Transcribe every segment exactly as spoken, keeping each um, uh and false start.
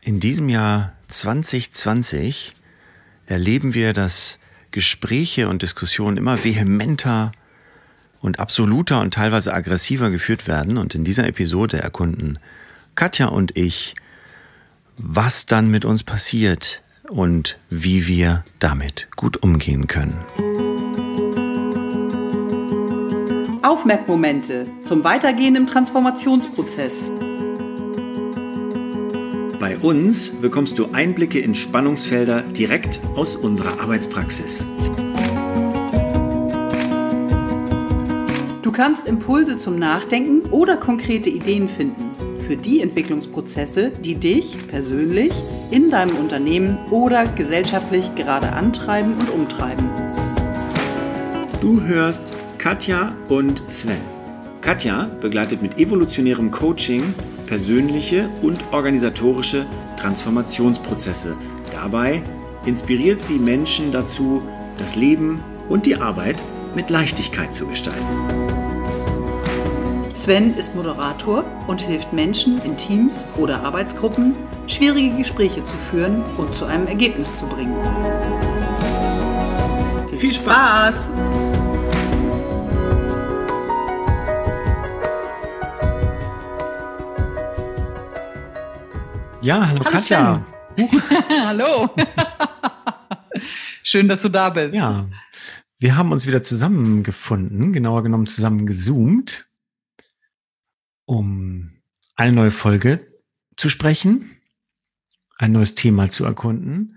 In diesem Jahr zwanzig zwanzig erleben wir, dass Gespräche und Diskussionen immer vehementer und absoluter und teilweise aggressiver geführt werden. Und in dieser Episode erkunden Katja und ich, was dann mit uns passiert und wie wir damit gut umgehen können. Aufmerkmomente zum Weitergehen im Transformationsprozess. Bei uns bekommst du Einblicke in Spannungsfelder direkt aus unserer Arbeitspraxis. Du kannst Impulse zum Nachdenken oder konkrete Ideen finden für die Entwicklungsprozesse, die dich persönlich in deinem Unternehmen oder gesellschaftlich gerade antreiben und umtreiben. Du hörst Katja und Sven. Katja begleitet mit evolutionärem Coaching persönliche und organisatorische Transformationsprozesse. Dabei inspiriert sie Menschen dazu, das Leben und die Arbeit mit Leichtigkeit zu gestalten. Sven ist Moderator und hilft Menschen in Teams oder Arbeitsgruppen, schwierige Gespräche zu führen und zu einem Ergebnis zu bringen. Viel, Viel Spaß! Spaß. Ja, hallo, hallo Katja. Hallo. Schön, dass du da bist. Ja, wir haben uns wieder zusammengefunden, genauer genommen zusammen gezoomt, um eine neue Folge zu sprechen, ein neues Thema zu erkunden.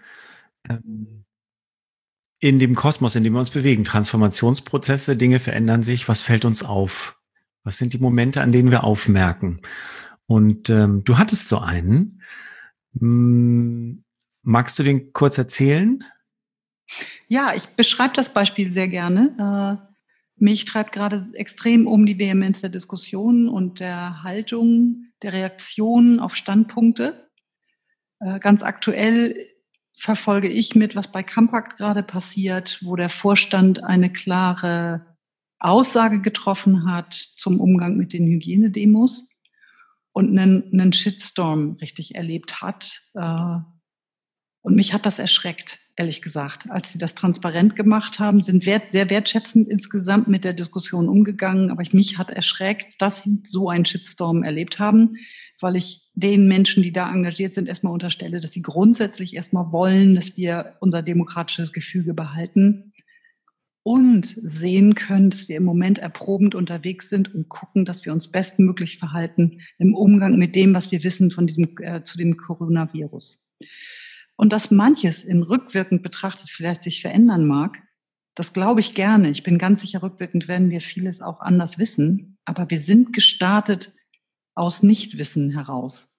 In dem Kosmos, in dem wir uns bewegen, Transformationsprozesse, Dinge verändern sich, was fällt uns auf? Was sind die Momente, an denen wir aufmerken? Und ähm, du hattest so einen. Hm, magst du den kurz erzählen? Ja, ich beschreibe das Beispiel sehr gerne. Äh, mich treibt gerade extrem um die Vehemenz der Diskussion und der Haltung, der Reaktion auf Standpunkte. Äh, ganz aktuell verfolge ich mit, was bei Compact gerade passiert, wo der Vorstand eine klare Aussage getroffen hat zum Umgang mit den Hygienedemos und einen, einen Shitstorm richtig erlebt hat. Und mich hat das erschreckt, ehrlich gesagt. Als sie das transparent gemacht haben, sind wert, sehr wertschätzend insgesamt mit der Diskussion umgegangen. Aber mich hat erschreckt, dass sie so einen Shitstorm erlebt haben, weil ich den Menschen, die da engagiert sind, erstmal unterstelle, dass sie grundsätzlich erstmal wollen, dass wir unser demokratisches Gefüge behalten und sehen können, dass wir im Moment erprobend unterwegs sind und gucken, dass wir uns bestmöglich verhalten im Umgang mit dem, was wir wissen von diesem äh, zu dem Coronavirus. Und dass manches in rückwirkend betrachtet vielleicht sich verändern mag, das glaube ich gerne. Ich bin ganz sicher, rückwirkend werden wir vieles auch anders wissen. Aber wir sind gestartet aus Nichtwissen heraus.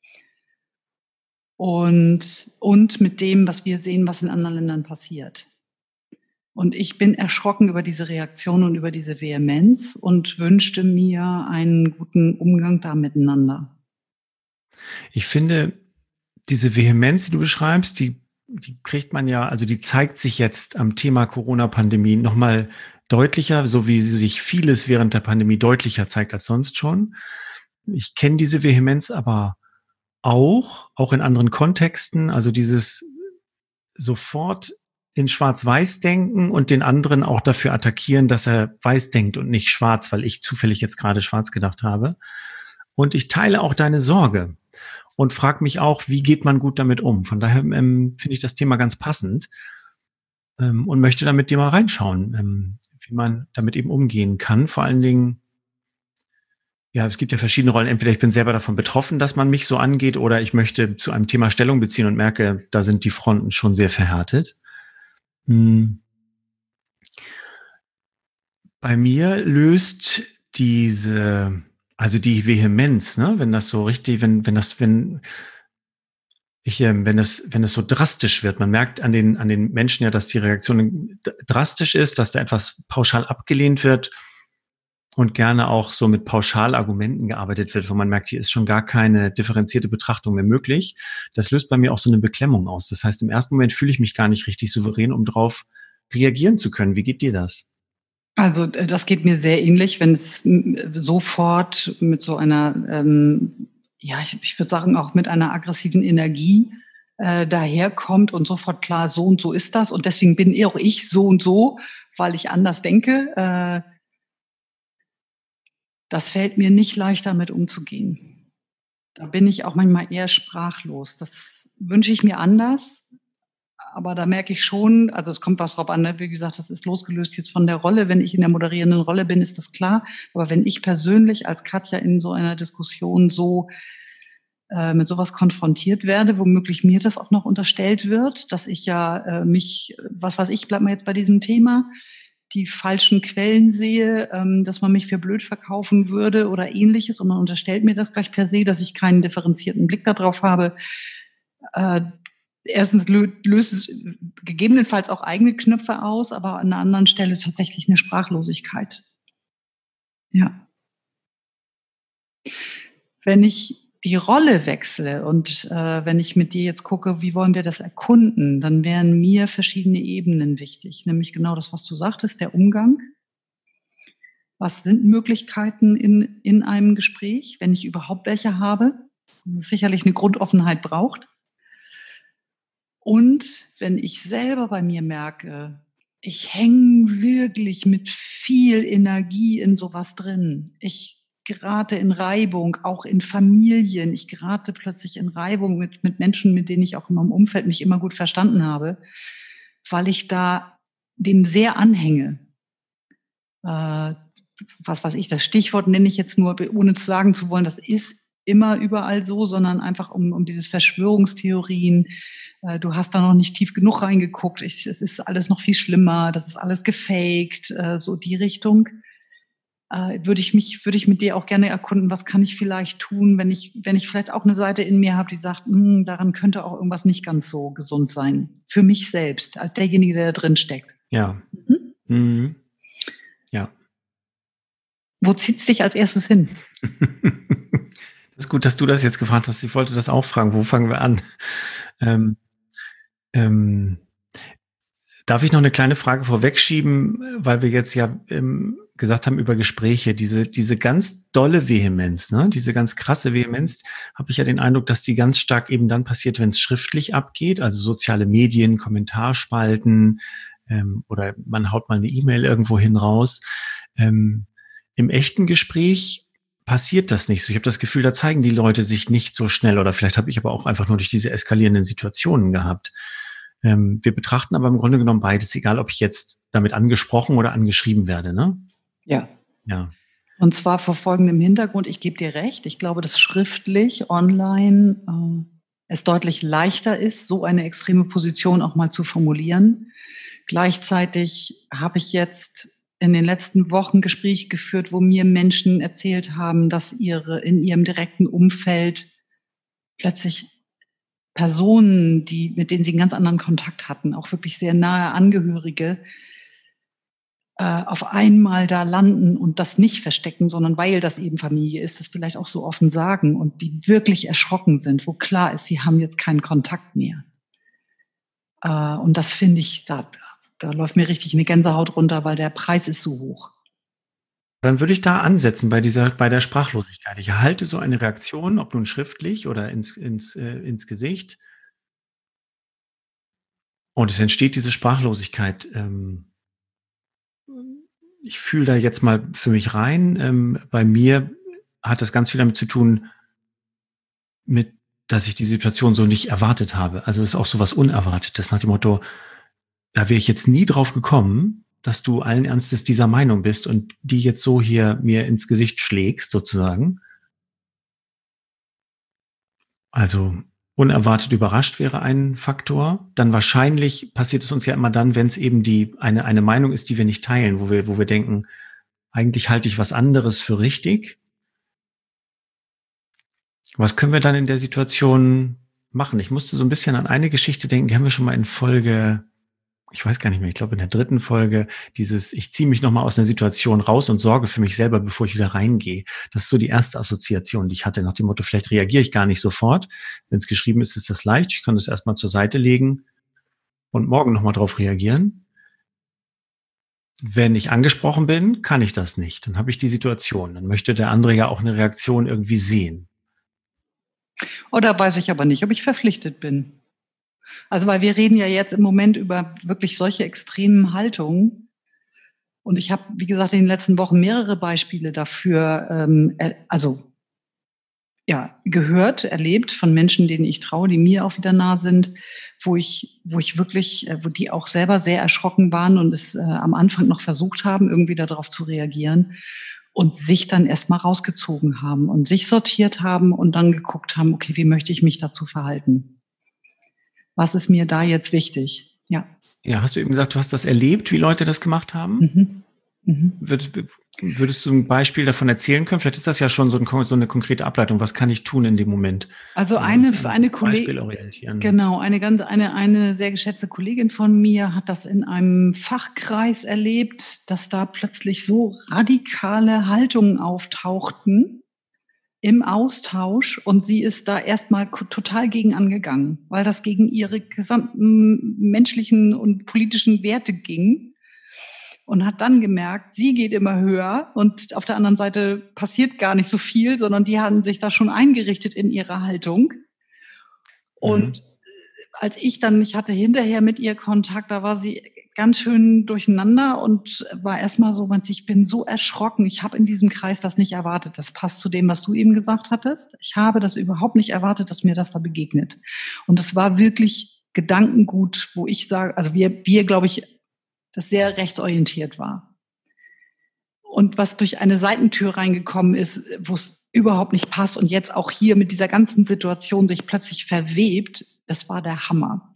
Und, und mit dem, was wir sehen, was in anderen Ländern passiert. Und ich bin erschrocken über diese Reaktion und über diese Vehemenz und wünschte mir einen guten Umgang da miteinander. Ich finde, diese Vehemenz, die du beschreibst, die, die kriegt man ja, also die zeigt sich jetzt am Thema Corona-Pandemie nochmal deutlicher, so wie sich vieles während der Pandemie deutlicher zeigt als sonst schon. Ich kenne diese Vehemenz aber auch, auch in anderen Kontexten, also dieses sofort in Schwarz-Weiß denken und den anderen auch dafür attackieren, dass er weiß denkt und nicht schwarz, weil ich zufällig jetzt gerade schwarz gedacht habe. Und ich teile auch deine Sorge und frage mich auch, wie geht man gut damit um? Von daher ähm, finde ich das Thema ganz passend ähm, und möchte da mit dir mal reinschauen, ähm, wie man damit eben umgehen kann. Vor allen Dingen, ja, es gibt ja verschiedene Rollen. Entweder ich bin selber davon betroffen, dass man mich so angeht, oder ich möchte zu einem Thema Stellung beziehen und merke, da sind die Fronten schon sehr verhärtet. Hm. Bei mir löst diese, also die Vehemenz, ne, wenn das so richtig, wenn, wenn das, wenn ich, äh, wenn es, wenn es so drastisch wird, man merkt an den, an den Menschen ja, dass die Reaktion drastisch ist, dass da etwas pauschal abgelehnt wird und gerne auch so mit Pauschalargumenten gearbeitet wird, wo man merkt, hier ist schon gar keine differenzierte Betrachtung mehr möglich. Das löst bei mir auch so eine Beklemmung aus. Das heißt, im ersten Moment fühle ich mich gar nicht richtig souverän, um drauf reagieren zu können. Wie geht dir das? Also das geht mir sehr ähnlich, wenn es sofort mit so einer ähm, ja, ich, ich würde sagen, auch mit einer aggressiven Energie äh, daherkommt und sofort klar, so und so ist das und deswegen bin auch ich so und so, weil ich anders denke. Äh, das fällt mir nicht leicht, damit umzugehen. Da bin ich auch manchmal eher sprachlos. Das wünsche ich mir anders. Aber da merke ich schon, also es kommt was drauf an, ne? Wie gesagt, das ist losgelöst jetzt von der Rolle. Wenn ich in der moderierenden Rolle bin, ist das klar. Aber wenn ich persönlich als Katja in so einer Diskussion so äh, mit sowas konfrontiert werde, womöglich mir das auch noch unterstellt wird, dass ich ja äh, mich, was weiß ich, bleib mal jetzt bei diesem Thema, die falschen Quellen sehe, ähm, dass man mich für blöd verkaufen würde oder ähnliches und man unterstellt mir das gleich per se, dass ich keinen differenzierten Blick darauf habe. Äh, Erstens löst es gegebenenfalls auch eigene Knöpfe aus, aber an einer anderen Stelle tatsächlich eine Sprachlosigkeit. Ja. Wenn ich die Rolle wechsle und äh, wenn ich mit dir jetzt gucke, wie wollen wir das erkunden, dann wären mir verschiedene Ebenen wichtig. Nämlich genau das, was du sagtest, der Umgang. Was sind Möglichkeiten in, in einem Gespräch, wenn ich überhaupt welche habe? Das sicherlich eine Grundoffenheit braucht. Und wenn ich selber bei mir merke, ich hänge wirklich mit viel Energie in sowas drin. Ich gerate in Reibung, auch in Familien. Ich gerate plötzlich in Reibung mit, mit Menschen, mit denen ich auch in meinem Umfeld mich immer gut verstanden habe, weil ich da dem sehr anhänge. Äh, was weiß ich, das Stichwort nenne ich jetzt nur, ohne zu sagen zu wollen, das ist immer überall so, sondern einfach um, um dieses Verschwörungstheorien. Äh, du hast da noch nicht tief genug reingeguckt. Ich, es ist alles noch viel schlimmer. Das ist alles gefaked. Äh, so die Richtung. Äh, würde ich mich, würde ich mit dir auch gerne erkunden, was kann ich vielleicht tun, wenn ich, wenn ich vielleicht auch eine Seite in mir habe, die sagt, daran könnte auch irgendwas nicht ganz so gesund sein. Für mich selbst, als derjenige, der da drin steckt. Ja. Mhm. Mhm. Ja. Wo zieht es dich als erstes hin? Das ist gut, dass du das jetzt gefragt hast. Ich wollte das auch fragen. Wo fangen wir an? Ähm, ähm, darf ich noch eine kleine Frage vorwegschieben, weil wir jetzt ja ähm, gesagt haben über Gespräche, diese diese ganz dolle Vehemenz, ne, diese ganz krasse Vehemenz, habe ich ja den Eindruck, dass die ganz stark eben dann passiert, wenn es schriftlich abgeht, also soziale Medien, Kommentarspalten ähm, oder man haut mal eine E-Mail irgendwo hin raus. Ähm, im echten Gespräch passiert das nicht so. Ich habe das Gefühl, da zeigen die Leute sich nicht so schnell oder vielleicht habe ich aber auch einfach nur durch diese eskalierenden Situationen gehabt. Ähm, wir betrachten aber im Grunde genommen beides, egal ob ich jetzt damit angesprochen oder angeschrieben werde, ne? Ja. Ja. Und zwar vor folgendem Hintergrund, ich gebe dir recht, ich glaube, dass schriftlich, online äh, es deutlich leichter ist, so eine extreme Position auch mal zu formulieren. Gleichzeitig habe ich jetzt in den letzten Wochen Gespräche geführt, wo mir Menschen erzählt haben, dass ihre in ihrem direkten Umfeld plötzlich Personen, die, mit denen sie einen ganz anderen Kontakt hatten, auch wirklich sehr nahe Angehörige, äh, auf einmal da landen und das nicht verstecken, sondern weil das eben Familie ist, das vielleicht auch so offen sagen und die wirklich erschrocken sind, wo klar ist, sie haben jetzt keinen Kontakt mehr. Äh, und das finde ich, da, da läuft mir richtig eine Gänsehaut runter, weil der Preis ist so hoch. Dann würde ich da ansetzen bei dieser, bei der Sprachlosigkeit. Ich erhalte so eine Reaktion, ob nun schriftlich oder ins, ins, äh, ins Gesicht. Und es entsteht diese Sprachlosigkeit. Ähm, ich fühle da jetzt mal für mich rein. Ähm, bei mir hat das ganz viel damit zu tun, mit, dass ich die Situation so nicht erwartet habe. Also es ist auch so was Unerwartetes nach dem Motto, da wäre ich jetzt nie drauf gekommen, dass du allen Ernstes dieser Meinung bist und die jetzt so hier mir ins Gesicht schlägst, sozusagen. Also unerwartet überrascht wäre ein Faktor. Dann wahrscheinlich passiert es uns ja immer dann, wenn es eben die eine eine Meinung ist, die wir nicht teilen, wo wir wo wir denken, eigentlich halte ich was anderes für richtig. Was können wir dann in der Situation machen? Ich musste so ein bisschen an eine Geschichte denken, die haben wir schon mal in Folge, ich weiß gar nicht mehr, ich glaube in der dritten Folge, dieses, ich ziehe mich nochmal aus einer Situation raus und sorge für mich selber, bevor ich wieder reingehe. Das ist so die erste Assoziation, die ich hatte, nach dem Motto, vielleicht reagiere ich gar nicht sofort. Wenn es geschrieben ist, ist das leicht. Ich kann das erstmal zur Seite legen und morgen nochmal drauf reagieren. Wenn ich angesprochen bin, kann ich das nicht. Dann habe ich die Situation. Dann möchte der andere ja auch eine Reaktion irgendwie sehen. Oder weiß ich aber nicht, ob ich verpflichtet bin. Also, weil wir reden ja jetzt im Moment über wirklich solche extremen Haltungen. Und ich habe, wie gesagt, in den letzten Wochen mehrere Beispiele dafür, ähm, also ja, gehört, erlebt von Menschen, denen ich traue, die mir auch wieder nah sind, wo ich, wo ich wirklich, wo die auch selber sehr erschrocken waren und es äh, am Anfang noch versucht haben, irgendwie darauf zu reagieren und sich dann erstmal rausgezogen haben und sich sortiert haben und dann geguckt haben, okay, wie möchte ich mich dazu verhalten? Was ist mir da jetzt wichtig? Ja. Ja, hast du eben gesagt, du hast das erlebt, wie Leute das gemacht haben? Mhm. Mhm. Würdest, würdest du ein Beispiel davon erzählen können? Vielleicht ist das ja schon so, ein, so eine konkrete Ableitung. Was kann ich tun in dem Moment? Also eine, eine Kollegin, genau, eine ganz, eine, eine sehr geschätzte Kollegin von mir hat das in einem Fachkreis erlebt, dass da plötzlich so radikale Haltungen auftauchten im Austausch und sie ist da erstmal total gegen angegangen, weil das gegen ihre gesamten menschlichen und politischen Werte ging und hat dann gemerkt, sie geht immer höher und auf der anderen Seite passiert gar nicht so viel, sondern die haben sich da schon eingerichtet in ihrer Haltung. Und mhm. als ich dann, ich hatte hinterher mit ihr Kontakt, da war sie ganz schön durcheinander und war erstmal so, ich bin so erschrocken, ich habe in diesem Kreis das nicht erwartet. Das passt zu dem, was du eben gesagt hattest. Ich habe das überhaupt nicht erwartet, dass mir das da begegnet. Und es war wirklich Gedankengut, wo ich sage, also wir, wir glaube ich, das sehr rechtsorientiert war. Und was durch eine Seitentür reingekommen ist, wo es überhaupt nicht passt und jetzt auch hier mit dieser ganzen Situation sich plötzlich verwebt, das war der Hammer.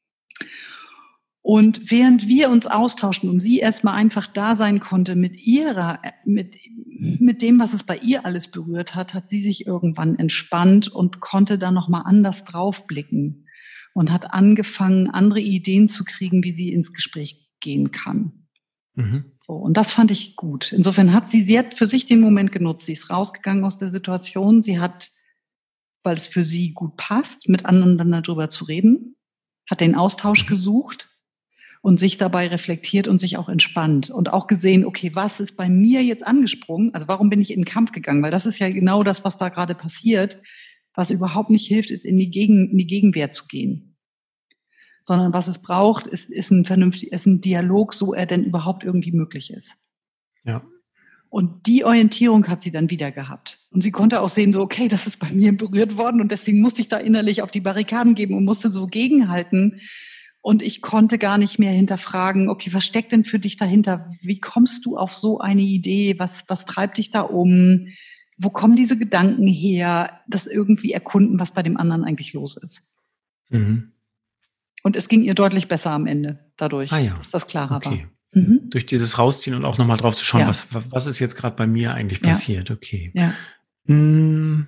Und während wir uns austauschen und sie erstmal einfach da sein konnte mit ihrer, mit, mit dem, was es bei ihr alles berührt hat, hat sie sich irgendwann entspannt und konnte da nochmal anders draufblicken und hat angefangen, andere Ideen zu kriegen, wie sie ins Gespräch gehen kann. Mhm. So, und das fand ich gut. Insofern hat sie, sie hat für sich den Moment genutzt. Sie ist rausgegangen aus der Situation. Sie hat, weil es für sie gut passt, mit anderen dann darüber zu reden, hat den Austausch gesucht und sich dabei reflektiert und sich auch entspannt und auch gesehen, okay, was ist bei mir jetzt angesprungen? Also warum bin ich in den Kampf gegangen? Weil das ist ja genau das, was da gerade passiert. Was überhaupt nicht hilft, ist in die, Gegen, in die Gegenwehr zu gehen. Sondern was es braucht, ist, ist ein vernünftig, ist ein Dialog, so er denn überhaupt irgendwie möglich ist. Ja. Und die Orientierung hat sie dann wieder gehabt. Und sie konnte auch sehen, so, okay, das ist bei mir berührt worden und deswegen musste ich da innerlich auf die Barrikaden geben und musste so gegenhalten. Und ich konnte gar nicht mehr hinterfragen, okay, was steckt denn für dich dahinter? Wie kommst du auf so eine Idee? Was, was treibt dich da um? Wo kommen diese Gedanken her? Das irgendwie erkunden, was bei dem anderen eigentlich los ist. Mhm. Und es ging ihr deutlich besser am Ende dadurch, ah ja. dass das klarer okay. war. Mhm. Durch dieses Rausziehen und auch nochmal drauf zu schauen, ja. was, was ist jetzt gerade bei mir eigentlich passiert. Ja. Okay. Ja. Hm.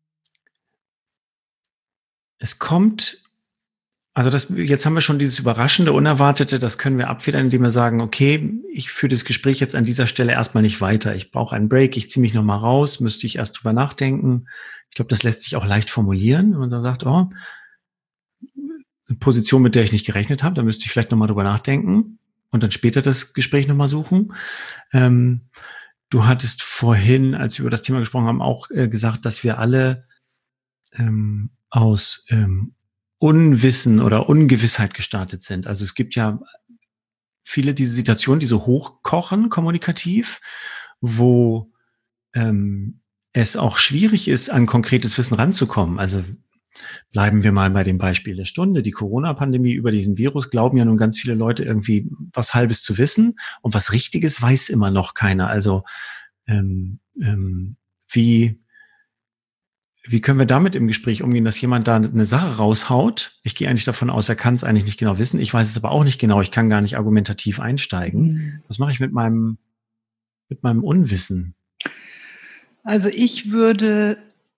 Es kommt, also das, jetzt haben wir schon dieses Überraschende, Unerwartete, das können wir abfedern, indem wir sagen, okay, ich führe das Gespräch jetzt an dieser Stelle erstmal nicht weiter. Ich brauche einen Break, ich ziehe mich nochmal raus, müsste ich erst drüber nachdenken. Ich glaube, das lässt sich auch leicht formulieren, wenn man dann sagt, oh, eine Position, mit der ich nicht gerechnet habe, da müsste ich vielleicht nochmal drüber nachdenken und dann später das Gespräch nochmal suchen. Ähm, du hattest vorhin, als wir über das Thema gesprochen haben, auch äh, gesagt, dass wir alle ähm, aus ähm, Unwissen oder Ungewissheit gestartet sind. Also es gibt ja viele diese Situationen, die so hochkochen kommunikativ, wo ähm, es auch schwierig ist, an konkretes Wissen ranzukommen. Also bleiben wir mal bei dem Beispiel der Stunde. Die Corona-Pandemie, über diesen Virus glauben ja nun ganz viele Leute irgendwie was Halbes zu wissen und was Richtiges weiß immer noch keiner. Also ähm, ähm, wie Wie können wir damit im Gespräch umgehen, dass jemand da eine Sache raushaut? Ich gehe eigentlich davon aus, er kann es eigentlich nicht genau wissen. Ich weiß es aber auch nicht genau. Ich kann gar nicht argumentativ einsteigen. Mhm. Was mache ich mit meinem, mit meinem Unwissen? Also ich würde,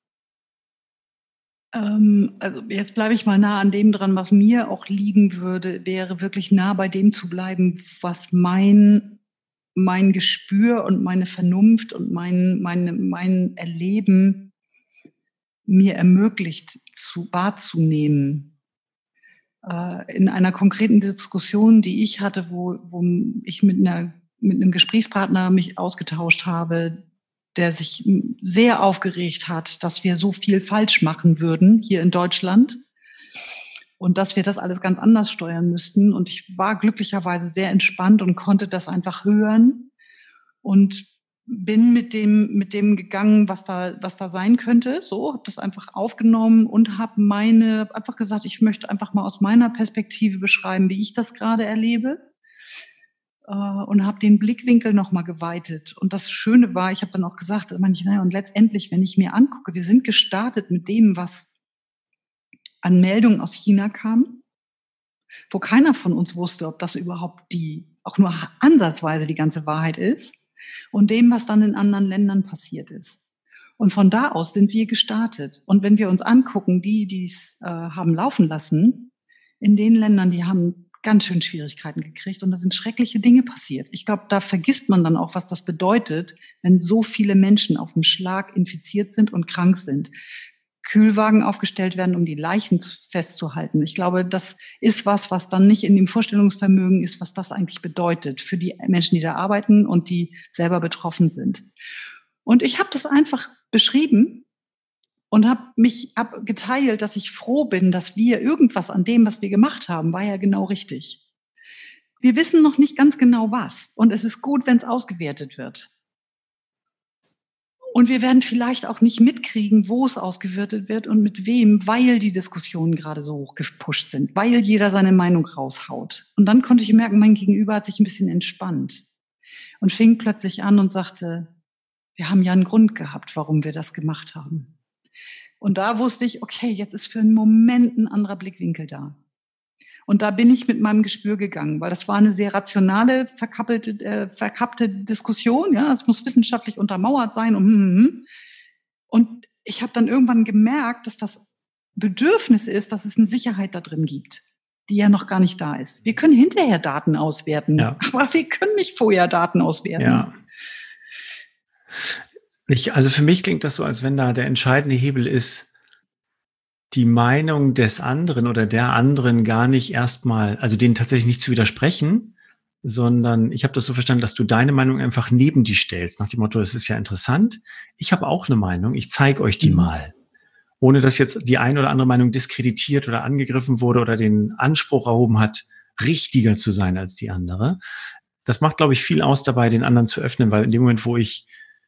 ähm, also jetzt bleibe ich mal nah an dem dran, was mir auch liegen würde, wäre wirklich nah bei dem zu bleiben, was mein, mein Gespür und meine Vernunft und mein, meine, mein Erleben mir ermöglicht, zu, wahrzunehmen. Äh, in einer konkreten Diskussion, die ich hatte, wo, wo ich mit, einer, mit einem Gesprächspartner mich ausgetauscht habe, der sich sehr aufgeregt hat, dass wir so viel falsch machen würden hier in Deutschland und dass wir das alles ganz anders steuern müssten. Und ich war glücklicherweise sehr entspannt und konnte das einfach hören und bin mit dem, mit dem gegangen, was da, was da sein könnte. So, habe das einfach aufgenommen und habe meine, einfach gesagt, ich möchte einfach mal aus meiner Perspektive beschreiben, wie ich das gerade erlebe. Äh, und habe den Blickwinkel nochmal geweitet. Und das Schöne war, ich habe dann auch gesagt, manche, naja, und letztendlich, wenn ich mir angucke, wir sind gestartet mit dem, was an Meldungen aus China kam, wo keiner von uns wusste, ob das überhaupt die, auch nur ansatzweise die ganze Wahrheit ist. Und dem, was dann in anderen Ländern passiert ist. Und von da aus sind wir gestartet. Und wenn wir uns angucken, die, die es äh, haben laufen lassen, in den Ländern, die haben ganz schön Schwierigkeiten gekriegt und da sind schreckliche Dinge passiert. Ich glaube, da vergisst man dann auch, was das bedeutet, wenn so viele Menschen auf dem Schlag infiziert sind und krank sind. Kühlwagen aufgestellt werden, um die Leichen festzuhalten. Ich glaube, das ist was, was dann nicht in dem Vorstellungsvermögen ist, was das eigentlich bedeutet für die Menschen, die da arbeiten und die selber betroffen sind. Und ich habe das einfach beschrieben und habe mich hab geteilt, dass ich froh bin, dass wir irgendwas an dem, was wir gemacht haben, war ja genau richtig. Wir wissen noch nicht ganz genau was und es ist gut, wenn es ausgewertet wird. Und wir werden vielleicht auch nicht mitkriegen, wo es ausgewertet wird und mit wem, weil die Diskussionen gerade so hoch gepusht sind, weil jeder seine Meinung raushaut. Und dann konnte ich merken, mein Gegenüber hat sich ein bisschen entspannt und fing plötzlich an und sagte, wir haben ja einen Grund gehabt, warum wir das gemacht haben. Und da wusste ich, okay, jetzt ist für einen Moment ein anderer Blickwinkel da. Und da bin ich mit meinem Gespür gegangen, weil das war eine sehr rationale, verkappelte, äh, verkappte Diskussion. Ja, es muss wissenschaftlich untermauert sein. Und, und ich habe dann irgendwann gemerkt, dass das Bedürfnis ist, dass es eine Sicherheit da drin gibt, die ja noch gar nicht da ist. Wir können hinterher Daten auswerten, ja. Aber wir können nicht vorher Daten auswerten. Ja. Ich, also für mich klingt das so, als wenn da der entscheidende Hebel ist, die Meinung des anderen oder der anderen gar nicht erstmal, also denen tatsächlich nicht zu widersprechen, sondern ich habe das so verstanden, dass du deine Meinung einfach neben die stellst, nach dem Motto, das ist ja interessant, ich habe auch eine Meinung, ich zeige euch die mhm. mal. Ohne dass jetzt die eine oder andere Meinung diskreditiert oder angegriffen wurde oder den Anspruch erhoben hat, richtiger zu sein als die andere. Das macht, glaube ich, viel aus dabei, den anderen zu öffnen, weil in dem Moment, wo ich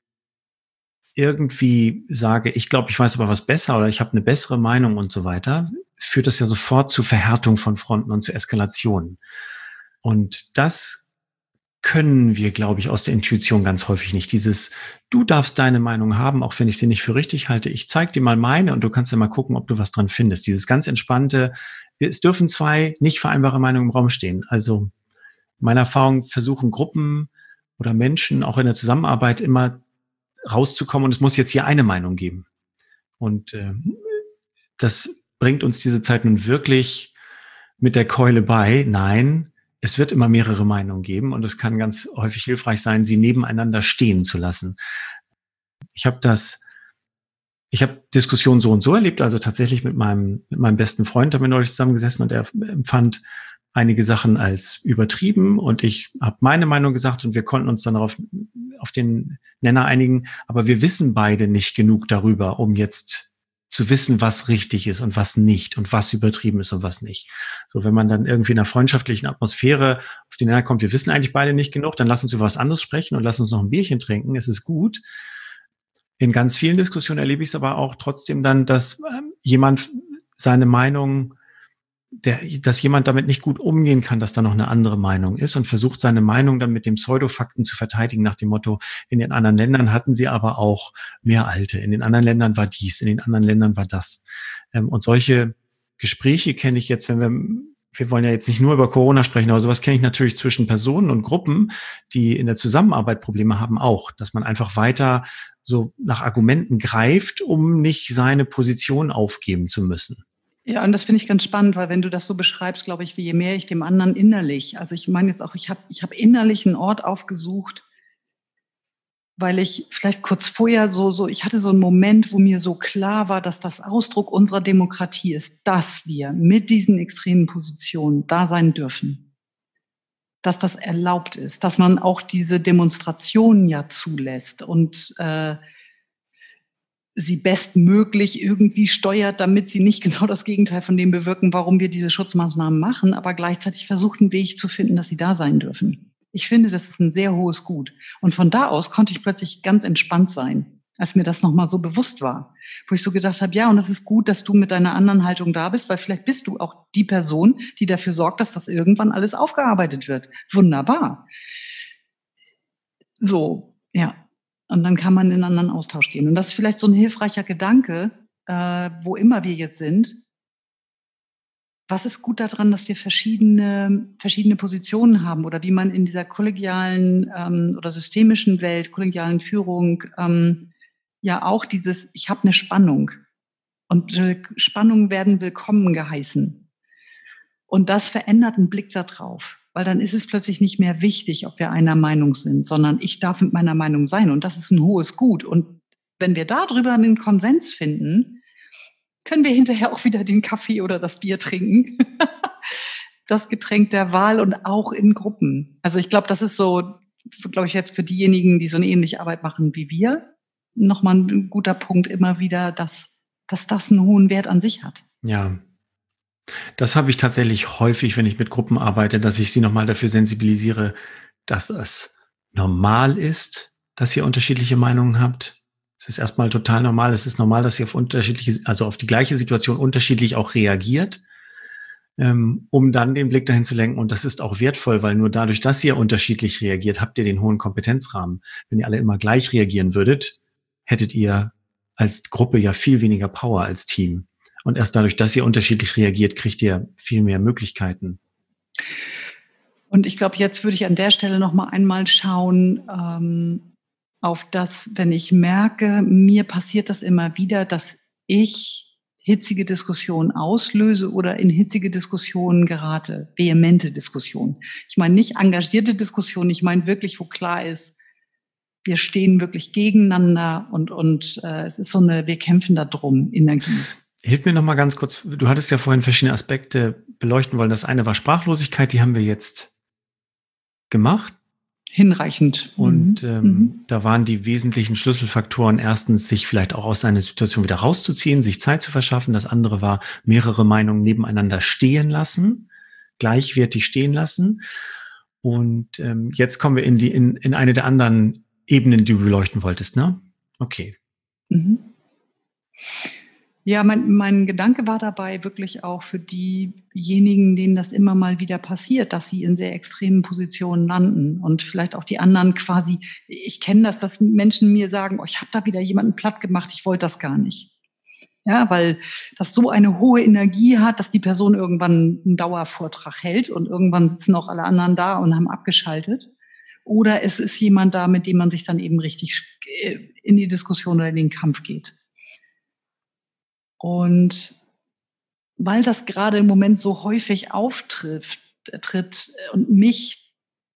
irgendwie sage, ich glaube, ich weiß aber was besser oder ich habe eine bessere Meinung und so weiter, führt das ja sofort zu Verhärtung von Fronten und zu Eskalationen. Und das können wir, glaube ich, aus der Intuition ganz häufig nicht. Dieses, du darfst deine Meinung haben, auch wenn ich sie nicht für richtig halte. Ich zeig dir mal meine und du kannst ja mal gucken, ob du was dran findest. Dieses ganz entspannte, es dürfen zwei nicht vereinbare Meinungen im Raum stehen. Also meiner Erfahrung versuchen Gruppen oder Menschen auch in der Zusammenarbeit immer rauszukommen und es muss jetzt hier eine Meinung geben. Und äh, das bringt uns diese Zeit nun wirklich mit der Keule bei. Nein, es wird immer mehrere Meinungen geben und es kann ganz häufig hilfreich sein, sie nebeneinander stehen zu lassen. Ich habe das, ich habe Diskussionen so und so erlebt, also tatsächlich mit meinem, mit meinem besten Freund haben wir neulich zusammengesessen und er empfand einige Sachen als übertrieben und ich habe meine Meinung gesagt und wir konnten uns dann darauf auf den Nenner einigen, aber wir wissen beide nicht genug darüber, um jetzt zu wissen, was richtig ist und was nicht und was übertrieben ist und was nicht. So, wenn man dann irgendwie in einer freundschaftlichen Atmosphäre auf den Nenner kommt, wir wissen eigentlich beide nicht genug, dann lass uns über was anderes sprechen und lass uns noch ein Bierchen trinken, es ist gut. In ganz vielen Diskussionen erlebe ich es aber auch trotzdem dann, dass ähm, jemand seine Meinung Der, dass jemand damit nicht gut umgehen kann, dass da noch eine andere Meinung ist und versucht, seine Meinung dann mit dem Pseudofakten zu verteidigen nach dem Motto, in den anderen Ländern hatten sie aber auch mehr Alte, in den anderen Ländern war dies, in den anderen Ländern war das. Und solche Gespräche kenne ich jetzt, wenn wir, wir wollen ja jetzt nicht nur über Corona sprechen, aber sowas kenne ich natürlich zwischen Personen und Gruppen, die in der Zusammenarbeit Probleme haben auch, dass man einfach weiter so nach Argumenten greift, um nicht seine Position aufgeben zu müssen. Ja, und das finde ich ganz spannend, weil wenn du das so beschreibst, glaube ich, wie je mehr ich dem anderen innerlich, also ich meine jetzt auch, ich habe ich hab innerlich einen Ort aufgesucht, weil ich vielleicht kurz vorher so, so, ich hatte so einen Moment, wo mir so klar war, dass das Ausdruck unserer Demokratie ist, dass wir mit diesen extremen Positionen da sein dürfen. dass das erlaubt ist, dass man auch diese Demonstrationen ja zulässt und äh, sie bestmöglich irgendwie steuert, damit sie nicht genau das Gegenteil von dem bewirken, warum wir diese Schutzmaßnahmen machen, aber gleichzeitig versucht, einen Weg zu finden, dass sie da sein dürfen. Ich finde, das ist ein sehr hohes Gut. Und von da aus konnte ich plötzlich ganz entspannt sein, als mir das nochmal so bewusst war. Wo ich so gedacht habe, ja, und es ist gut, dass du mit deiner anderen Haltung da bist, weil vielleicht bist du auch die Person, die dafür sorgt, dass das irgendwann alles aufgearbeitet wird. Wunderbar. So, ja. Und dann kann man in einen anderen Austausch gehen. Und das ist vielleicht so ein hilfreicher Gedanke, äh, wo immer wir jetzt sind. Was ist gut daran, dass wir verschiedene, verschiedene Positionen haben oder wie man in dieser kollegialen ähm, oder systemischen Welt, kollegialen Führung, ähm, ja auch dieses, ich habe eine Spannung und äh, Spannungen werden willkommen geheißen. Und das verändert einen Blick darauf, weil dann ist es plötzlich nicht mehr wichtig, ob wir einer Meinung sind, sondern ich darf mit meiner Meinung sein und das ist ein hohes Gut. Und wenn wir darüber einen Konsens finden, können wir hinterher auch wieder den Kaffee oder das Bier trinken. Das Getränk der Wahl und auch in Gruppen. Also ich glaube, das ist so, glaube ich, jetzt für diejenigen, die so eine ähnliche Arbeit machen wie wir, nochmal ein guter Punkt immer wieder, dass, dass das einen hohen Wert an sich hat. Ja, das habe ich tatsächlich häufig, wenn ich mit Gruppen arbeite, dass ich sie nochmal dafür sensibilisiere, dass es normal ist, dass ihr unterschiedliche Meinungen habt. Es ist erstmal total normal. Es ist normal, dass ihr auf unterschiedliche, also auf die gleiche Situation unterschiedlich auch reagiert, ähm, um dann den Blick dahin zu lenken. Und das ist auch wertvoll, weil nur dadurch, dass ihr unterschiedlich reagiert, habt ihr den hohen Kompetenzrahmen. Wenn ihr alle immer gleich reagieren würdet, hättet ihr als Gruppe ja viel weniger Power als Team. Und erst dadurch, dass ihr unterschiedlich reagiert, kriegt ihr viel mehr Möglichkeiten. Und ich glaube, jetzt würde ich an der Stelle noch mal einmal schauen, ähm, auf das, wenn ich merke, mir passiert das immer wieder, dass ich hitzige Diskussionen auslöse oder in hitzige Diskussionen gerate, vehemente Diskussionen. Ich meine nicht engagierte Diskussionen, ich meine wirklich, wo klar ist, wir stehen wirklich gegeneinander und, und äh, es ist so eine, wir kämpfen da drum, Energie. Hilf mir noch mal ganz kurz, du hattest ja vorhin verschiedene Aspekte beleuchten wollen. Das eine war Sprachlosigkeit, die haben wir jetzt gemacht. Hinreichend. Und mhm. ähm, mhm. da waren die wesentlichen Schlüsselfaktoren erstens, sich vielleicht auch aus einer Situation wieder rauszuziehen, sich Zeit zu verschaffen. Das andere war, mehrere Meinungen nebeneinander stehen lassen, gleichwertig stehen lassen. Und ähm, jetzt kommen wir in die in, in eine der anderen Ebenen, die du beleuchten wolltest, ne? Okay. Mhm. Ja, mein, mein Gedanke war dabei wirklich auch für diejenigen, denen das immer mal wieder passiert, dass sie in sehr extremen Positionen landen und vielleicht auch die anderen quasi, ich kenne das, dass Menschen mir sagen, oh, ich habe da wieder jemanden platt gemacht, ich wollte das gar nicht. Ja, weil das so eine hohe Energie hat, dass die Person irgendwann einen Dauervortrag hält und irgendwann sitzen auch alle anderen da und haben abgeschaltet. Oder es ist jemand da, mit dem man sich dann eben richtig in die Diskussion oder in den Kampf geht. Und weil das gerade im Moment so häufig auftritt tritt und mich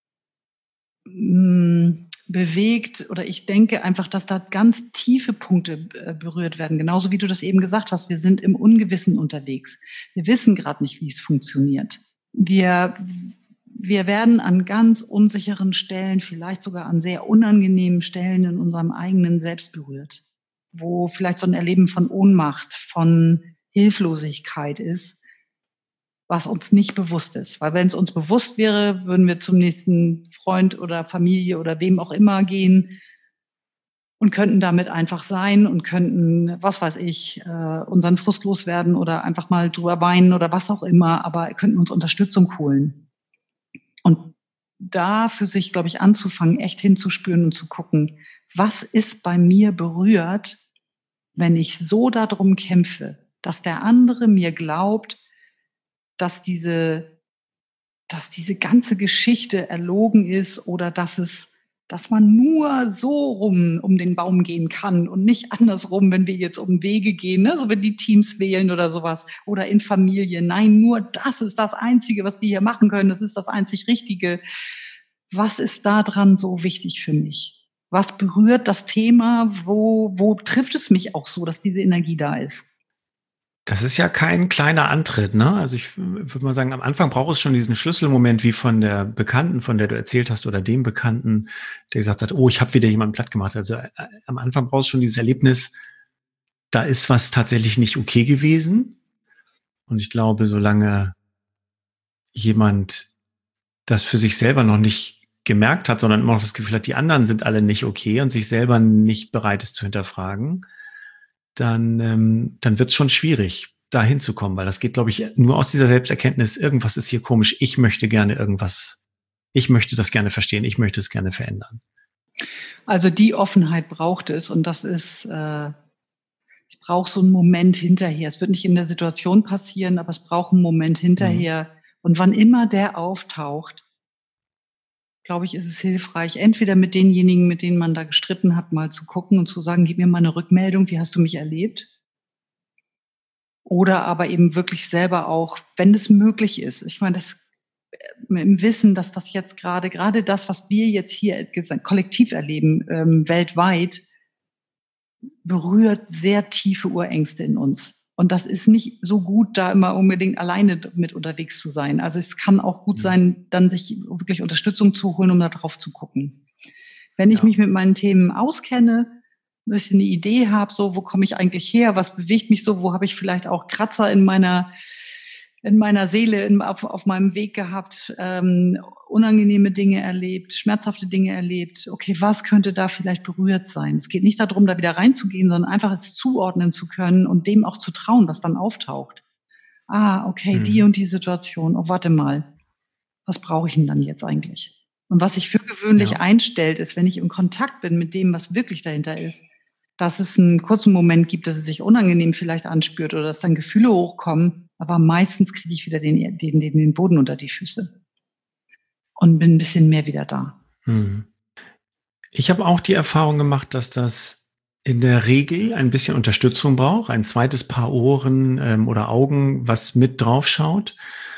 mh, bewegt oder ich denke einfach, dass da ganz tiefe Punkte äh, berührt werden. Genauso wie du das eben gesagt hast, wir sind im Ungewissen unterwegs. Wir wissen gerade nicht, wie es funktioniert. Wir, wir werden an ganz unsicheren Stellen, vielleicht sogar an sehr unangenehmen Stellen in unserem eigenen Selbst berührt, wo vielleicht so ein Erleben von Ohnmacht, von Hilflosigkeit ist, was uns nicht bewusst ist. Weil wenn es uns bewusst wäre, würden wir zum nächsten Freund oder Familie oder wem auch immer gehen und könnten damit einfach sein und könnten, was weiß ich, äh, unseren Frust loswerden oder einfach mal drüber weinen oder was auch immer, aber könnten uns Unterstützung holen. Und da für sich, glaube ich, anzufangen, echt hinzuspüren und zu gucken, was ist bei mir berührt, wenn ich so darum kämpfe, dass der andere mir glaubt, dass diese, dass diese ganze Geschichte erlogen ist oder dass es, dass man nur so rum um den Baum gehen kann und nicht andersrum, wenn wir jetzt um Wege gehen, ne? So wenn die Teams wählen oder sowas oder in Familien. Nein, nur das ist das Einzige, was wir hier machen können. Das ist das einzig Richtige. Was ist da dran so wichtig für mich? Was berührt das Thema? Wo, wo trifft es mich auch so, dass diese Energie da ist? Das ist ja kein kleiner Antritt, ne? Also ich würde mal sagen, am Anfang braucht es schon diesen Schlüsselmoment, wie von der Bekannten, von der du erzählt hast, oder dem Bekannten, der gesagt hat, oh, ich habe wieder jemanden platt gemacht. Also äh, am Anfang brauchst du schon dieses Erlebnis, da ist was tatsächlich nicht okay gewesen. Und ich glaube, solange jemand das für sich selber noch nicht gemerkt hat, sondern immer noch das Gefühl hat, die anderen sind alle nicht okay und sich selber nicht bereit ist zu hinterfragen, dann, ähm, dann wird es schon schwierig, da hinzukommen, weil das geht, glaube ich, nur aus dieser Selbsterkenntnis, irgendwas ist hier komisch, ich möchte gerne irgendwas, ich möchte das gerne verstehen, ich möchte es gerne verändern. Also die Offenheit braucht es und das ist, äh, es braucht so einen Moment hinterher. Es wird nicht in der Situation passieren, aber es braucht einen Moment hinterher. Mhm. Und wann immer der auftaucht, glaube ich, ist es hilfreich, entweder mit denjenigen, mit denen man da gestritten hat, mal zu gucken und zu sagen, gib mir mal eine Rückmeldung, wie hast du mich erlebt? Oder aber eben wirklich selber auch, wenn es möglich ist. Ich meine, das im Wissen, dass das jetzt gerade, gerade das, was wir jetzt hier kollektiv erleben, ähm, weltweit, berührt sehr tiefe Urängste in uns. Und das ist nicht so gut, da immer unbedingt alleine mit unterwegs zu sein. Also es kann auch gut sein, dann sich wirklich Unterstützung zu holen, um da drauf zu gucken. Wenn ich ja. mich mit meinen Themen auskenne, ein bisschen eine Idee habe, so, wo komme ich eigentlich her, was bewegt mich so, wo habe ich vielleicht auch Kratzer in meiner, in meiner Seele, in, auf, auf meinem Weg gehabt, ähm, unangenehme Dinge erlebt, schmerzhafte Dinge erlebt. Okay, was könnte da vielleicht berührt sein? Es geht nicht darum, da wieder reinzugehen, sondern einfach es zuordnen zu können und dem auch zu trauen, was dann auftaucht. Ah, okay, mhm. die und die Situation. Oh, warte mal. Was brauche ich denn dann jetzt eigentlich? Und was sich für gewöhnlich ja. einstellt, ist, wenn ich im Kontakt bin mit dem, was wirklich dahinter ist, dass es einen kurzen Moment gibt, dass es sich unangenehm vielleicht anspürt oder dass dann Gefühle hochkommen. Aber meistens kriege ich wieder den, den, den, den Boden unter die Füße. Und bin ein bisschen mehr wieder da. Ich habe auch die Erfahrung gemacht, dass das in der Regel ein bisschen Unterstützung braucht, ein zweites Paar Ohren ähm, oder Augen, was mit drauf schaut,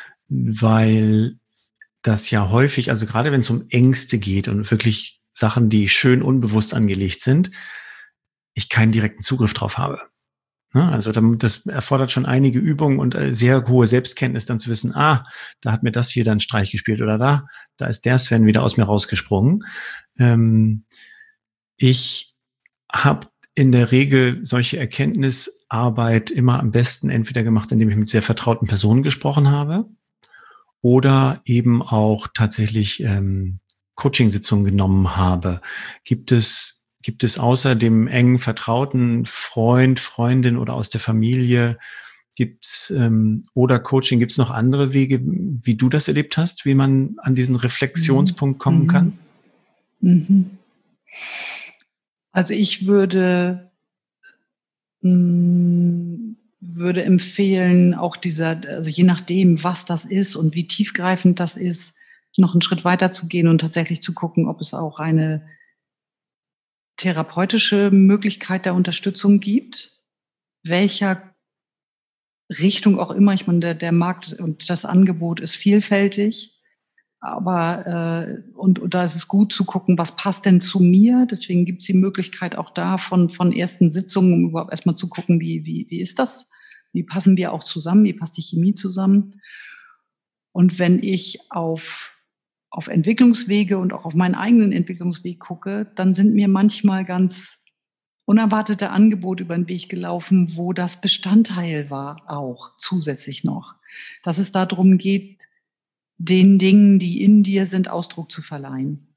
weil das ja häufig, also gerade wenn es um Ängste geht und wirklich Sachen, die schön unbewusst angelegt sind, ich keinen direkten Zugriff drauf habe. Also das erfordert schon einige Übungen und sehr hohe Selbstkenntnis, dann zu wissen, ah, da hat mir das hier dann Streich gespielt oder da, da ist der Sven wieder aus mir rausgesprungen. Ähm, ich habe in der Regel solche Erkenntnisarbeit immer am besten entweder gemacht, indem ich mit sehr vertrauten Personen gesprochen habe oder eben auch tatsächlich ähm, Coaching-Sitzungen genommen habe. Gibt es Gibt es außer dem engen, vertrauten Freund, Freundin oder aus der Familie, gibt's ähm, oder Coaching, gibt es noch andere Wege, wie du das erlebt hast, wie man an diesen Reflexionspunkt kommen mhm. kann? Mhm. Also ich würde, mh, würde empfehlen, auch dieser, also je nachdem, was das ist und wie tiefgreifend das ist, noch einen Schritt weiter zu gehen und tatsächlich zu gucken, ob es auch eine therapeutische Möglichkeit der Unterstützung gibt, welcher Richtung auch immer. Ich meine, der, der Markt und das Angebot ist vielfältig, aber äh, und, und da ist es gut zu gucken, was passt denn zu mir. Deswegen gibt es die Möglichkeit auch da von, von ersten Sitzungen, um überhaupt erstmal zu gucken, wie, wie, wie ist das? Wie passen wir auch zusammen? Wie passt die Chemie zusammen? Und wenn ich auf auf Entwicklungswege und auch auf meinen eigenen Entwicklungsweg gucke, dann sind mir manchmal ganz unerwartete Angebote über den Weg gelaufen, wo das Bestandteil war, auch zusätzlich noch. Dass es darum geht, den Dingen, die in dir sind, Ausdruck zu verleihen.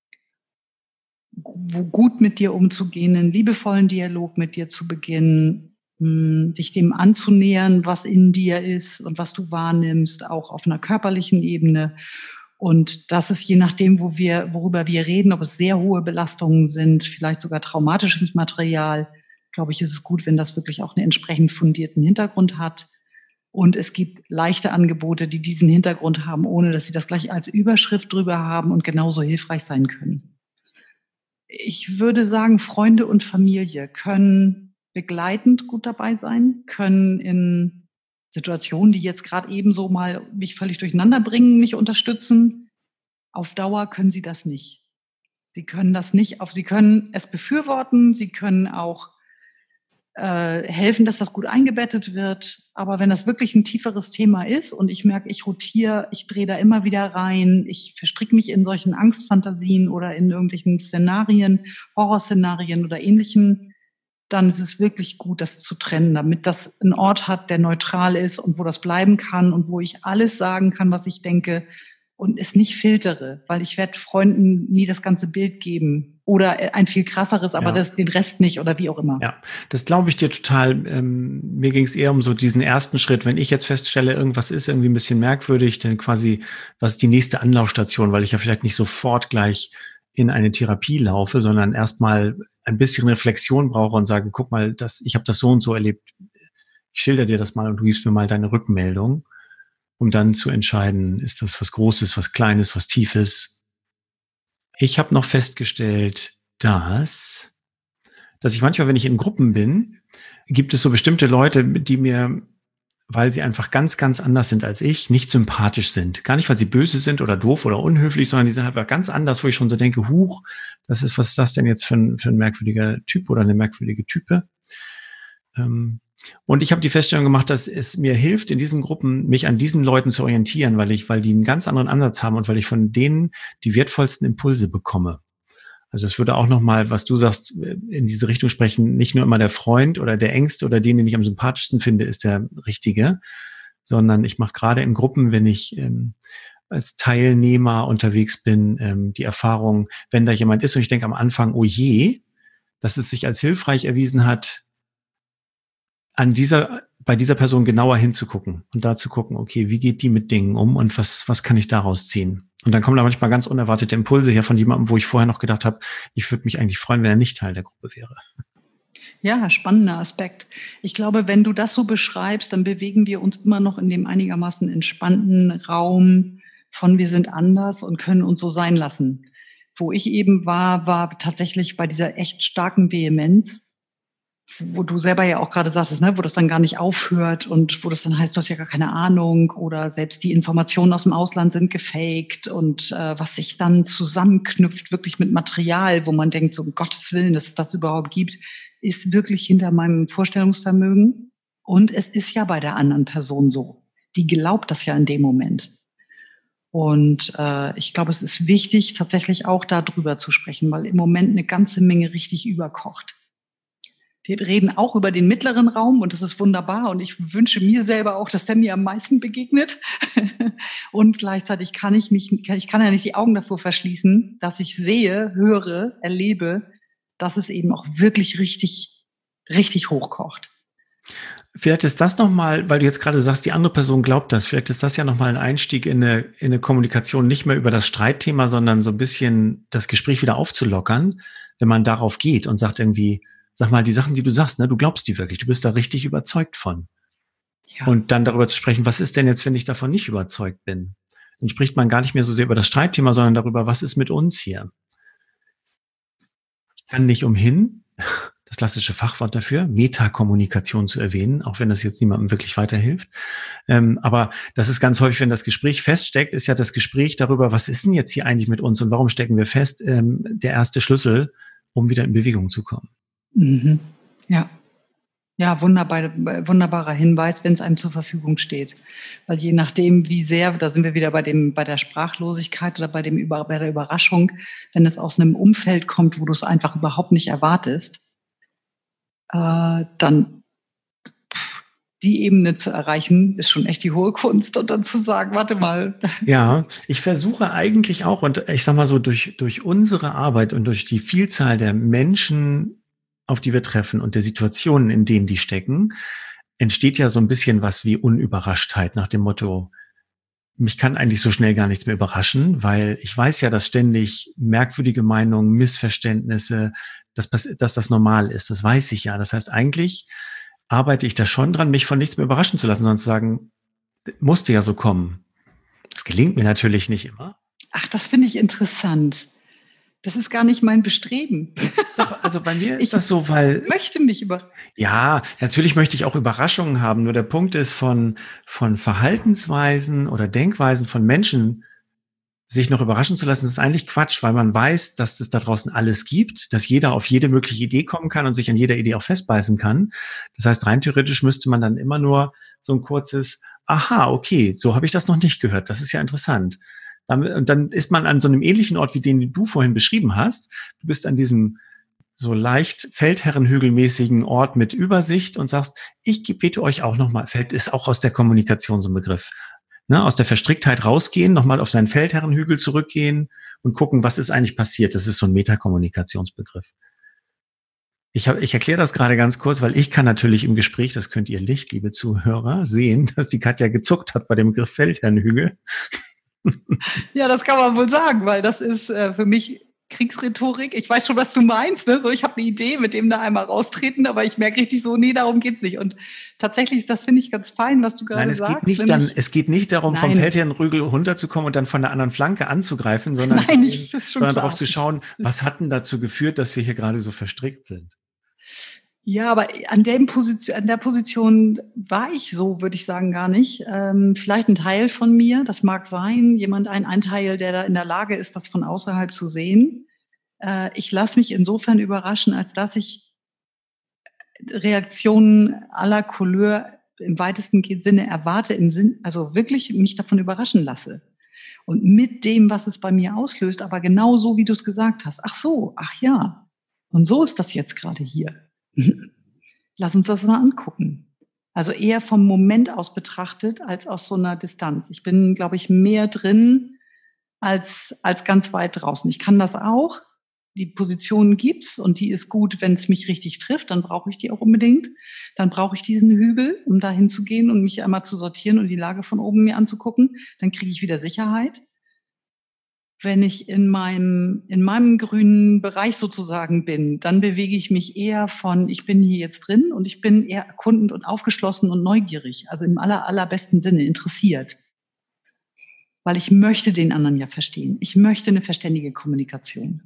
Wo gut mit dir umzugehen, einen liebevollen Dialog mit dir zu beginnen, dich dem anzunähern, was in dir ist und was du wahrnimmst, auch auf einer körperlichen Ebene. Und das ist je nachdem, wo wir, worüber wir reden, ob es sehr hohe Belastungen sind, vielleicht sogar traumatisches Material, glaube ich, ist es gut, wenn das wirklich auch einen entsprechend fundierten Hintergrund hat. Und es gibt leichte Angebote, die diesen Hintergrund haben, ohne dass sie das gleich als Überschrift drüber haben und genauso hilfreich sein können. Ich würde sagen, Freunde und Familie können begleitend gut dabei sein, können in Situationen, die jetzt gerade eben so mal mich völlig durcheinander bringen, mich unterstützen. Auf Dauer können sie das nicht. Sie können das nicht auf, sie können es befürworten, sie können auch äh, helfen, dass das gut eingebettet wird. Aber wenn das wirklich ein tieferes Thema ist und ich merke, ich rotiere, ich drehe da immer wieder rein, ich verstricke mich in solchen Angstfantasien oder in irgendwelchen Szenarien, Horrorszenarien oder Ähnlichem, dann ist es wirklich gut, das zu trennen, damit das einen Ort hat, der neutral ist und wo das bleiben kann und wo ich alles sagen kann, was ich denke und es nicht filtere, weil ich werde Freunden nie das ganze Bild geben oder ein viel krasseres, aber ja. das, den Rest nicht oder wie auch immer. Ja, das glaube ich dir total. Ähm, mir ging es eher um so diesen ersten Schritt. Wenn ich jetzt feststelle, irgendwas ist irgendwie ein bisschen merkwürdig, dann quasi, was ist die nächste Anlaufstation, weil ich ja vielleicht nicht sofort gleich in eine Therapie laufe, sondern erstmal ein bisschen Reflexion brauche und sage, guck mal, das, ich habe das so und so erlebt. Ich schilder dir das mal und du gibst mir mal deine Rückmeldung, um dann zu entscheiden, ist das was Großes, was Kleines, was Tiefes. Ich habe noch festgestellt, dass, dass ich manchmal, wenn ich in Gruppen bin, gibt es so bestimmte Leute, die mir, weil sie einfach ganz, ganz anders sind als ich, nicht sympathisch sind. Gar nicht, weil sie böse sind oder doof oder unhöflich, sondern die sind einfach ganz anders, wo ich schon so denke, huch, das ist, was ist das denn jetzt für ein, für ein merkwürdiger Typ oder eine merkwürdige Type? Ähm, Und ich habe die Feststellung gemacht, dass es mir hilft, in diesen Gruppen mich an diesen Leuten zu orientieren, weil ich, weil die einen ganz anderen Ansatz haben und weil ich von denen die wertvollsten Impulse bekomme. Also es würde auch nochmal, was du sagst, in diese Richtung sprechen, nicht nur immer der Freund oder der Ängste oder den, den ich am sympathischsten finde, ist der Richtige, sondern ich mache gerade in Gruppen, wenn ich ähm, als Teilnehmer unterwegs bin, ähm, die Erfahrung, wenn da jemand ist und ich denke am Anfang, oh je, dass es sich als hilfreich erwiesen hat, an dieser, bei dieser Person genauer hinzugucken und da zu gucken, okay, wie geht die mit Dingen um und was, was kann ich daraus ziehen? Und dann kommen da manchmal ganz unerwartete Impulse her von jemandem, wo ich vorher noch gedacht habe, ich würde mich eigentlich freuen, wenn er nicht Teil der Gruppe wäre. Ja, spannender Aspekt. Ich glaube, wenn du das so beschreibst, dann bewegen wir uns immer noch in dem einigermaßen entspannten Raum von wir sind anders und können uns so sein lassen. Wo ich eben war, war tatsächlich bei dieser echt starken Vehemenz, wo du selber ja auch gerade sagst, ne, wo das dann gar nicht aufhört und wo das dann heißt, du hast ja gar keine Ahnung oder selbst die Informationen aus dem Ausland sind gefaked und äh, was sich dann zusammenknüpft, wirklich mit Material, wo man denkt, so um Gottes Willen, dass es das überhaupt gibt, ist wirklich hinter meinem Vorstellungsvermögen. Und es ist ja bei der anderen Person so. Die glaubt das ja in dem Moment. Und äh, ich glaube, es ist wichtig, tatsächlich auch darüber zu sprechen, weil im Moment eine ganze Menge richtig überkocht. Wir reden auch über den mittleren Raum und das ist wunderbar und ich wünsche mir selber auch, dass der mir am meisten begegnet. Und gleichzeitig kann ich mich, ich kann ja nicht die Augen davor verschließen, dass ich sehe, höre, erlebe, dass es eben auch wirklich richtig, richtig hochkocht. Vielleicht ist das nochmal, weil du jetzt gerade sagst, die andere Person glaubt das, vielleicht ist das ja nochmal ein Einstieg in eine, in eine Kommunikation, nicht mehr über das Streitthema, sondern so ein bisschen das Gespräch wieder aufzulockern, wenn man darauf geht und sagt irgendwie, sag mal, die Sachen, die du sagst, ne, du glaubst die wirklich, du bist da richtig überzeugt von. Ja. Und dann darüber zu sprechen, was ist denn jetzt, wenn ich davon nicht überzeugt bin? Dann spricht man gar nicht mehr so sehr über das Streitthema, sondern darüber, was ist mit uns hier? Ich kann nicht umhin, das klassische Fachwort dafür, Metakommunikation zu erwähnen, auch wenn das jetzt niemandem wirklich weiterhilft. Ähm, aber das ist ganz häufig, wenn das Gespräch feststeckt, ist ja das Gespräch darüber, was ist denn jetzt hier eigentlich mit uns und warum stecken wir fest, ähm, der erste Schlüssel, um wieder in Bewegung zu kommen. Mhm. Ja. Ja, wunderbar, wunderbarer Hinweis, wenn es einem zur Verfügung steht. Weil je nachdem, wie sehr, da sind wir wieder bei dem, bei der Sprachlosigkeit oder bei dem, bei der Überraschung, wenn es aus einem Umfeld kommt, wo du es einfach überhaupt nicht erwartest, äh, dann die Ebene zu erreichen, ist schon echt die hohe Kunst. Und dann zu sagen, warte mal. Ja, ich versuche eigentlich auch, und ich sag mal so, durch, durch unsere Arbeit und durch die Vielzahl der Menschen, auf die wir treffen und der Situationen, in denen die stecken, entsteht ja so ein bisschen was wie Unüberraschtheit nach dem Motto, mich kann eigentlich so schnell gar nichts mehr überraschen, weil ich weiß ja, dass ständig merkwürdige Meinungen, Missverständnisse, dass, dass das normal ist. Das weiß ich ja. Das heißt, eigentlich arbeite ich da schon dran, mich von nichts mehr überraschen zu lassen, sondern zu sagen, musste ja so kommen. Das gelingt mir natürlich nicht immer. Ach, das finde ich interessant. Das ist gar nicht mein Bestreben. Doch, also bei mir ist ich das so, weil... Ich möchte mich über... Ja, natürlich möchte ich auch Überraschungen haben. Nur der Punkt ist, von, von Verhaltensweisen oder Denkweisen von Menschen sich noch überraschen zu lassen, ist eigentlich Quatsch, weil man weiß, dass es da draußen alles gibt, dass jeder auf jede mögliche Idee kommen kann und sich an jeder Idee auch festbeißen kann. Das heißt, rein theoretisch müsste man dann immer nur so ein kurzes, aha, okay, so habe ich das noch nicht gehört, das ist ja interessant. Und dann ist man an so einem ähnlichen Ort, wie den du vorhin beschrieben hast. Du bist an diesem so leicht Feldherrenhügelmäßigen Ort mit Übersicht und sagst, ich biete euch auch nochmal, Feld ist auch aus der Kommunikation so ein Begriff, ne, aus der Verstricktheit rausgehen, nochmal auf seinen Feldherrenhügel zurückgehen und gucken, was ist eigentlich passiert. Das ist so ein Metakommunikationsbegriff. Ich, hab, ich erkläre das gerade ganz kurz, weil ich kann natürlich im Gespräch, das könnt ihr Licht, liebe Zuhörer, sehen, dass die Katja gezuckt hat bei dem Begriff Feldherrenhügel. Ja, das kann man wohl sagen, weil das ist äh, für mich Kriegsrhetorik. Ich weiß schon, was du meinst. Ne? So, ich habe eine Idee, mit dem da einmal raustreten, aber ich merke richtig so, nee, darum geht's nicht. Und tatsächlich, das finde ich ganz fein, was du gerade Nein, es sagst. Geht nicht dann, es geht nicht darum, Nein. vom Feldherrenhügel runterzukommen und dann von der anderen Flanke anzugreifen, sondern, Nein, ich, das ist schon sondern klar. darauf zu schauen, was hat denn dazu geführt, dass wir hier gerade so verstrickt sind. Ja, aber an der Position, an der Position war ich so, würde ich sagen, gar nicht. Ähm, vielleicht ein Teil von mir, das mag sein, jemand, ein, ein Teil, der da in der Lage ist, das von außerhalb zu sehen. Äh, ich lasse mich insofern überraschen, als dass ich Reaktionen aller Couleur im weitesten Sinne erwarte, im Sinn, also wirklich mich davon überraschen lasse. Und mit dem, was es bei mir auslöst, aber genau so, wie du es gesagt hast. Ach so, ach ja. Und so ist das jetzt gerade hier. Lass uns das mal angucken. Also eher vom Moment aus betrachtet, als aus so einer Distanz. Ich bin, glaube ich, mehr drin als, als ganz weit draußen. Ich kann das auch. Die Position gibt's und die ist gut, wenn es mich richtig trifft. Dann brauche ich die auch unbedingt. Dann brauche ich diesen Hügel, um da hinzugehen und mich einmal zu sortieren und die Lage von oben mir anzugucken. Dann kriege ich wieder Sicherheit. Wenn ich in meinem, in meinem grünen Bereich sozusagen bin, dann bewege ich mich eher von, ich bin hier jetzt drin und ich bin eher erkundend und aufgeschlossen und neugierig, also im aller, allerbesten Sinne interessiert. Weil ich möchte den anderen ja verstehen. Ich möchte eine verständige Kommunikation.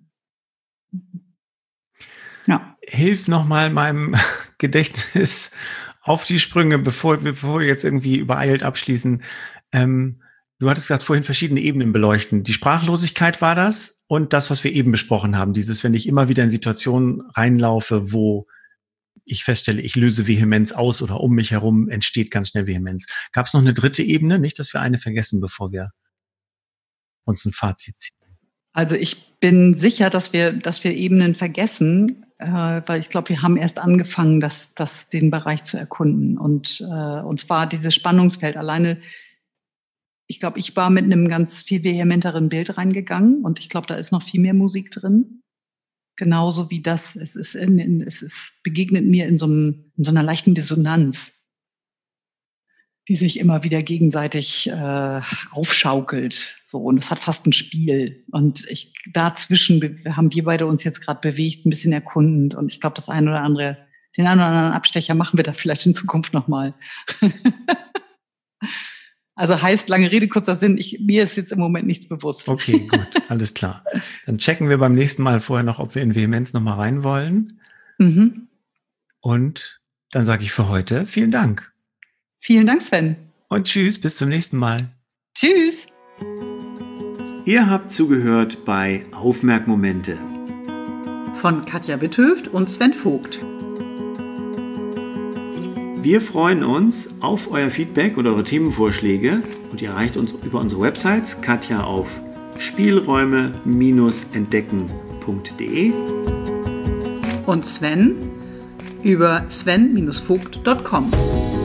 Ja. Hilf nochmal meinem Gedächtnis auf die Sprünge, bevor, bevor wir jetzt irgendwie übereilt abschließen. Ähm, Du hattest gesagt, vorhin verschiedene Ebenen beleuchten. Die Sprachlosigkeit war das und das, was wir eben besprochen haben. Dieses, wenn ich immer wieder in Situationen reinlaufe, wo ich feststelle, ich löse Vehemenz aus oder um mich herum entsteht ganz schnell Vehemenz. Gab es noch eine dritte Ebene? Nicht, dass wir eine vergessen, bevor wir uns ein Fazit ziehen. Also ich bin sicher, dass wir, dass wir Ebenen vergessen, äh, weil ich glaube, wir haben erst angefangen, das, das, den Bereich zu erkunden. Und, äh, und zwar dieses Spannungsfeld alleine. Ich glaube, ich war mit einem ganz viel vehementeren Bild reingegangen und ich glaube, da ist noch viel mehr Musik drin. Genauso wie das, es ist, in, in, es ist begegnet mir in so, einem, in so einer leichten Dissonanz, die sich immer wieder gegenseitig äh, aufschaukelt. So, und es hat fast ein Spiel. Und ich dazwischen haben wir beide uns jetzt gerade bewegt, ein bisschen erkundend. Und ich glaube, das ein oder andere, den einen oder anderen Abstecher machen wir da vielleicht in Zukunft nochmal. Also heißt, lange Rede, kurzer Sinn, ich, mir ist jetzt im Moment nichts bewusst. Okay, gut, alles klar. Dann checken wir beim nächsten Mal vorher noch, ob wir in Vehemenz nochmal rein wollen. Mhm. Und dann sage ich für heute vielen Dank. Vielen Dank, Sven. Und tschüss, bis zum nächsten Mal. Tschüss. Ihr habt zugehört bei Aufmerkmomente von Katja Witthöft und Sven Vogt. Wir freuen uns auf euer Feedback und eure Themenvorschläge und ihr erreicht uns über unsere Websites, Katja auf spielräume entdecken punkt de und Sven über sven Bindestrich vogt punkt com.